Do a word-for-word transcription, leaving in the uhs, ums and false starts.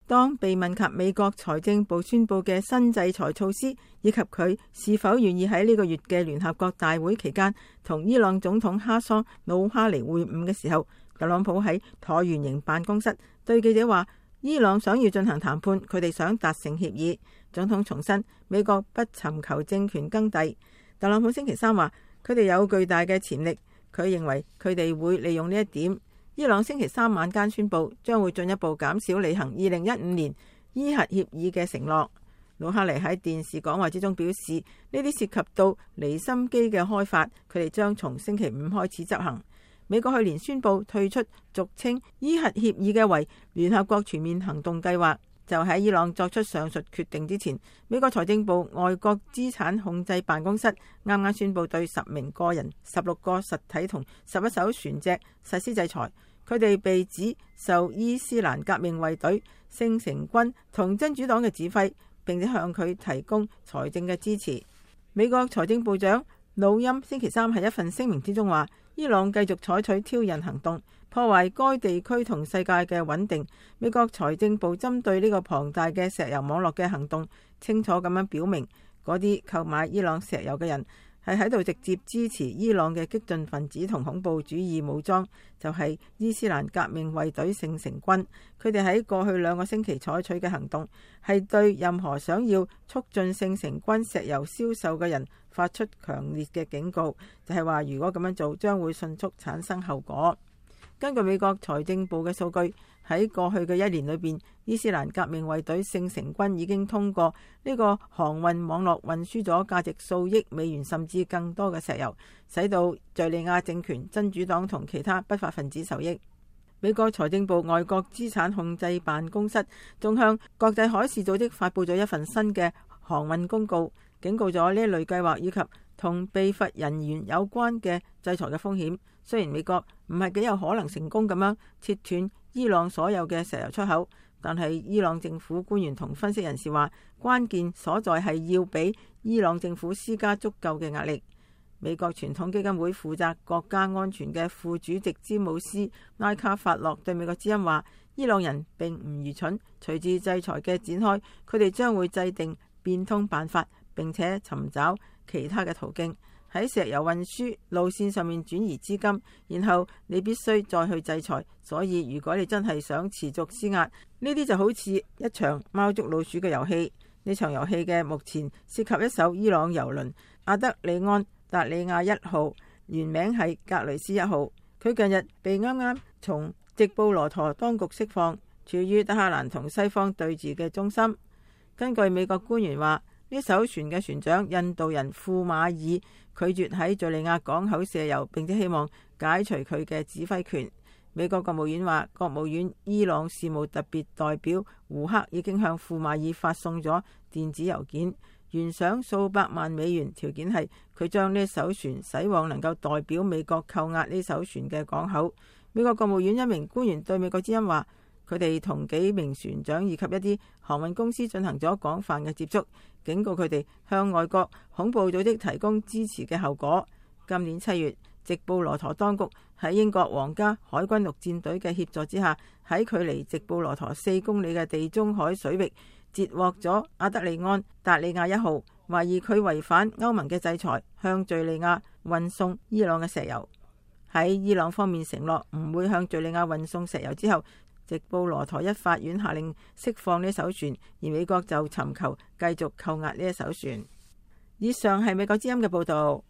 當被問及美國財政部宣布嘅新制裁措施，以及佢是否願意喺呢個月嘅聯合國大會期間同伊朗總統哈桑魯哈尼會晤嘅時候，特朗普喺橢圓形辦公室對記者話：伊朗想要進行談判，佢哋想達成協議。總統重申美國不尋求政權更替。特朗普星期三話佢哋有巨大嘅潛力，佢認為佢哋會利用呢一點。伊朗星期三晚間宣布將會進一步減少履行二零一五年伊核協議嘅承諾。魯哈尼喺電視講話之中表示，呢啲涉及到離心機嘅開發，佢哋將從星期五開始執行。美國去年宣布退出俗稱伊核協議嘅為聯合國全面行動計劃。就喺伊朗作出上述決定之前，美國財政部外國資產控制辦公室啱啱宣布對十名個人、十六個實體同十一艘船隻實施制裁。佢哋被指受伊斯蘭革命衛隊、聖城軍同真主黨嘅指揮，並且向佢提供財政嘅支持。美國財政部長努欽星期三喺一份聲明之中話，伊朗繼續採取挑釁行動，破壞該地區同世界嘅穩定。美國財政部針對呢個龐大嘅石油網絡嘅行動，清楚咁樣表明，嗰啲購買伊朗石油嘅人係喺度直接支持伊朗嘅激進分子同恐怖主義武裝，就係伊斯蘭革命衛隊聖城軍。佢哋喺過去兩個星期採取嘅行動，係對任何想要促進聖城軍石油銷售嘅人發出強烈嘅警告，就係話如果咁樣做，將會迅速產生後果。根據美國財政部嘅數據，喺過去嘅一年裏邊，伊斯蘭革命衛隊聖城軍已經通過呢個航運網絡運輸咗價值數億美元甚至更多嘅石油，使到敘利亞政權、真主黨同其他不法分子受益。美國財政部外國資產控制辦公室仲向國際海事組織發佈咗一份新嘅航運公告，警告咗呢一類計劃以及同被罰人員有關嘅制裁嘅風險。雖然美國唔係幾有可能成功咁樣切斷伊朗所有嘅石油出口，但係伊朗政府官員同分析人士話，關鍵所在係要俾伊朗政府施加足夠嘅壓力。美國傳統基金會負責國家安全嘅副主席詹姆斯拉卡法洛對美國之音話，伊朗人並唔愚蠢，隨住制裁嘅展開，佢哋將會制定變通辦法，並且尋找其他嘅途徑喺石油運輸路線上面轉移資金，然後你必須再去制裁。所以如果你真係想持續施壓，呢啲就好似一場貓捉老鼠嘅遊戲。呢場遊戲嘅目前涉及一艘伊朗油輪阿德里安達里亞一號，原名係格雷斯一號。佢近日被啱啱從直布羅陀當局釋放，處於德黑蘭同西方對峙嘅中心。根據美國官員話，呢艘船嘅船長印度人庫馬爾拒絕喺敘利亞港口卸油，並且希望解除佢嘅指揮權。美國國務院話，國務院伊朗事務特別代表胡克已經向庫馬爾發送咗電子郵件，懸賞數百萬美元，條件係佢將呢艘船駛往能夠代表美國扣押呢艘船嘅港口。美國國務院一名官員對美國之音話，佢哋同幾名船長以及一啲航運公司進行咗廣泛嘅接觸，警告佢哋向外國恐怖組織提供支持嘅後果。今年七月，直布羅陀當局喺英國皇家海軍陸戰隊嘅協助之下，喺距離直布羅陀四公里嘅地中海水域截獲咗阿德里安達里亞一號，懷疑佢違反歐盟嘅制裁，向敘利亞運送伊朗嘅石油。喺伊朗方面承諾唔會向敘利亞運送石油之後，直布羅陀一法院下令釋放呢艘船，而美國就尋求繼續扣押呢一艘船。以上係美國之音嘅報道。